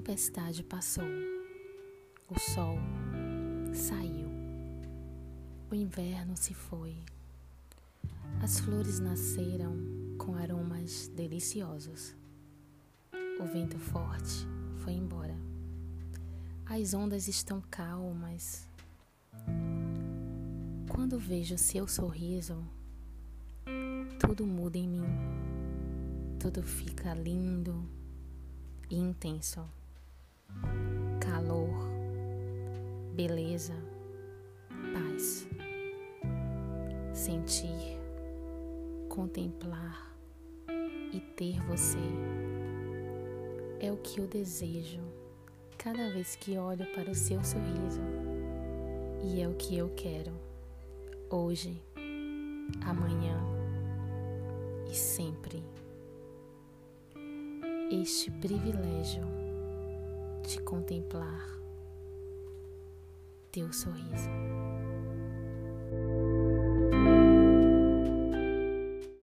tempestade passou, o sol saiu, o inverno se foi, as flores nasceram com aromas deliciosos, o vento forte foi embora, as ondas estão calmas. Quando vejo seu sorriso, tudo muda em mim, tudo fica lindo e intenso. Calor, beleza, paz. Sentir, contemplar e ter você é o que eu desejo cada vez que olho para o seu sorriso, e é o que eu quero hoje, amanhã e sempre. Este privilégio de contemplar teu sorriso.